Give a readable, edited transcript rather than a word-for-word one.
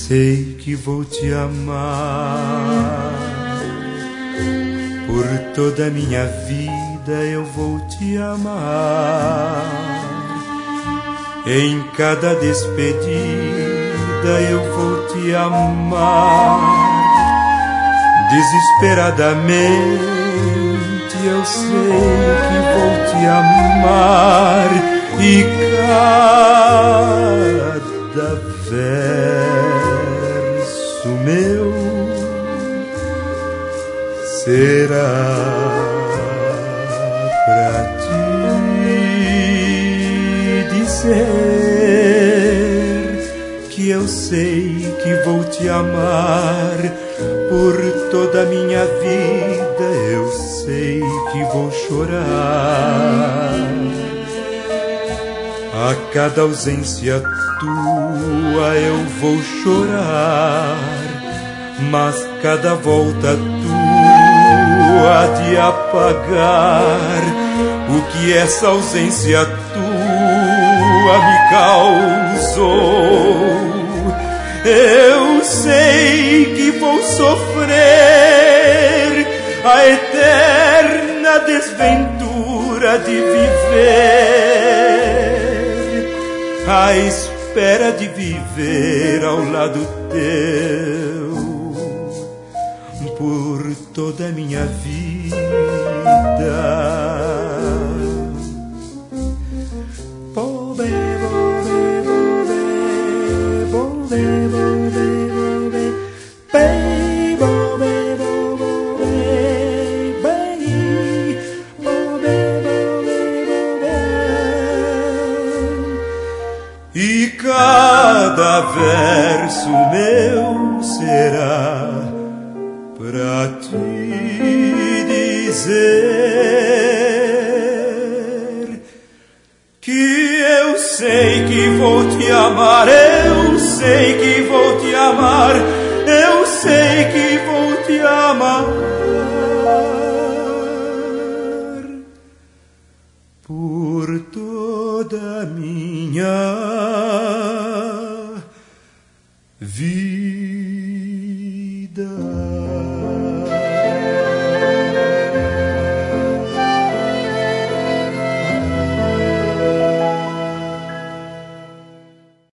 sei que vou te amar. Por toda a minha vida eu vou te amar. Em cada despedida eu vou te amar. Desesperadamente eu sei que vou te amar. E cada verso meu será pra te dizer que eu sei que vou te amar. Por toda a minha vida eu sei que vou chorar. A cada ausência tua eu vou chorar, mas cada volta tua há de apagar o que essa ausência tua me causou. Eu sei que vou sofrer a eterna desventura de viver, à espera de viver ao lado teu por toda a minha vida. E cada verso meu será pra te dizer que eu sei que vou te amar, eu sei que vou te amar, eu sei que vou te amar. Por toda a minha